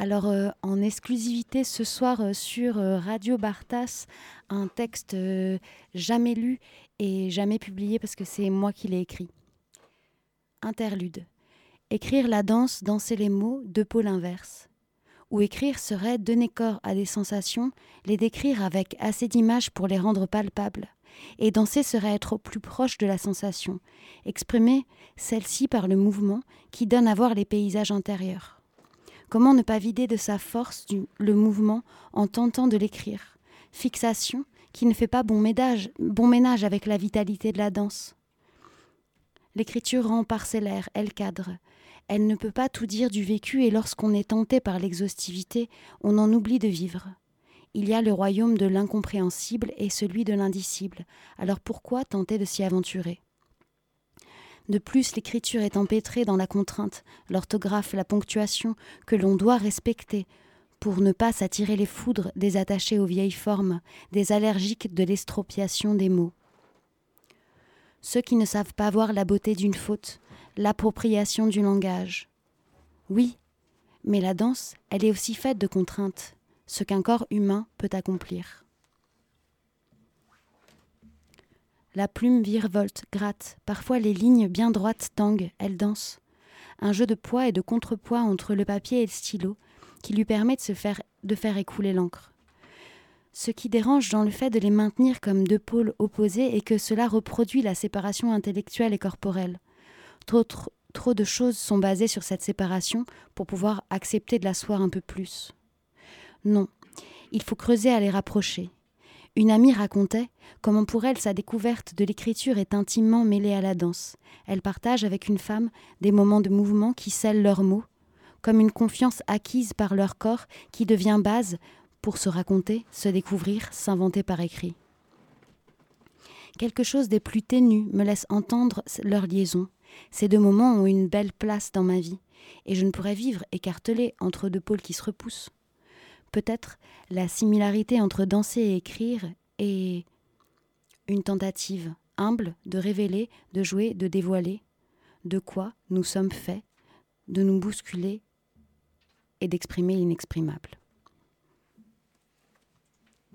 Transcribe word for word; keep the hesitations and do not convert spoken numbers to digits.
Alors, euh, en exclusivité ce soir euh, sur euh, Radio Bartas, un texte euh, jamais lu et jamais publié parce que c'est moi qui l'ai écrit. Interlude. Écrire la danse, danser les mots, deux pôles inverses. Ou écrire serait donner corps à des sensations, les décrire avec assez d'images pour les rendre palpables. Et danser serait être au plus proche de la sensation, exprimer celle-ci par le mouvement qui donne à voir les paysages intérieurs. Comment ne pas vider de sa force du, le mouvement en tentant de l'écrire? Fixation qui ne fait pas bon ménage, bon ménage avec la vitalité de la danse. L'écriture rend parcellaire, elle cadre. Elle ne peut pas tout dire du vécu et lorsqu'on est tenté par l'exhaustivité, on en oublie de vivre. Il y a le royaume de l'incompréhensible et celui de l'indicible. Alors pourquoi tenter de s'y aventurer? De plus, l'écriture est empêtrée dans la contrainte, l'orthographe, la ponctuation, que l'on doit respecter pour ne pas s'attirer les foudres des attachés aux vieilles formes, des allergiques de l'estropiation des mots. Ceux qui ne savent pas voir la beauté d'une faute, l'appropriation du langage. Oui, mais la danse, elle est aussi faite de contraintes, ce qu'un corps humain peut accomplir. La plume virevolte, gratte, parfois les lignes bien droites tanguent, elle danse. Un jeu de poids et de contrepoids entre le papier et le stylo qui lui permet de, se faire, de faire écouler l'encre. Ce qui dérange dans le fait de les maintenir comme deux pôles opposés est que cela reproduit la séparation intellectuelle et corporelle. Trop, trop, trop de choses sont basées sur cette séparation pour pouvoir accepter de l'asseoir un peu plus. Non, il faut creuser à les rapprocher. Une amie racontait comment pour elle sa découverte de l'écriture est intimement mêlée à la danse. Elle partage avec une femme des moments de mouvement qui scellent leurs mots, comme une confiance acquise par leur corps qui devient base pour se raconter, se découvrir, s'inventer par écrit. Quelque chose des plus ténus me laisse entendre leur liaison. Ces deux moments ont une belle place dans ma vie, et je ne pourrais vivre écartelée entre deux pôles qui se repoussent. Peut-être la similarité entre danser et écrire est une tentative humble de révéler, de jouer, de dévoiler de quoi nous sommes faits, de nous bousculer et d'exprimer l'inexprimable.